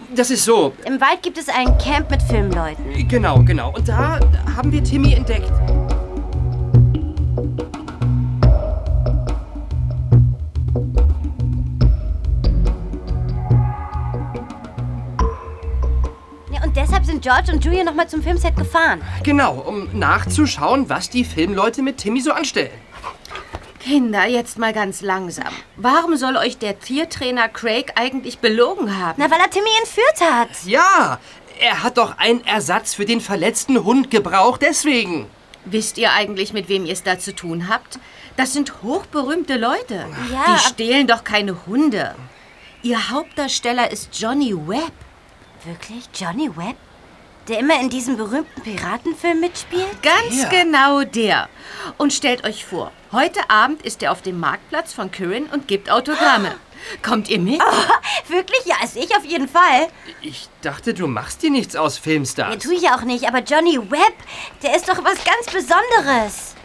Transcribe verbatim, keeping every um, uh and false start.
das ist so. Im Wald gibt es ein Camp mit Filmleuten. Genau, genau. Und da haben wir Timmy entdeckt. Ja, und deshalb sind George und Julia nochmal zum Filmset gefahren. Genau, um nachzuschauen, was die Filmleute mit Timmy so anstellen. Kinder, jetzt mal ganz langsam. Warum soll euch der Tiertrainer Craig eigentlich belogen haben? Na, weil er Timmy entführt hat. Ja, er hat doch einen Ersatz für den verletzten Hund gebraucht, deswegen. Wisst ihr eigentlich, mit wem ihr es da zu tun habt? Das sind hochberühmte Leute. Ja. Die stehlen doch keine Hunde. Ihr Hauptdarsteller ist Johnny Webb. Wirklich? Johnny Webb? Der immer in diesem berühmten Piratenfilm mitspielt? Ganz Ja. genau der. Und stellt euch vor, heute Abend ist er auf dem Marktplatz von Kirin und gibt Autogramme. Kommt ihr mit? Oh, wirklich? Ja, also ich auf jeden Fall. Ich dachte, du machst dir nichts aus Filmstars. Ja, tue ich ja auch nicht, aber Johnny Webb, der ist doch was ganz Besonderes.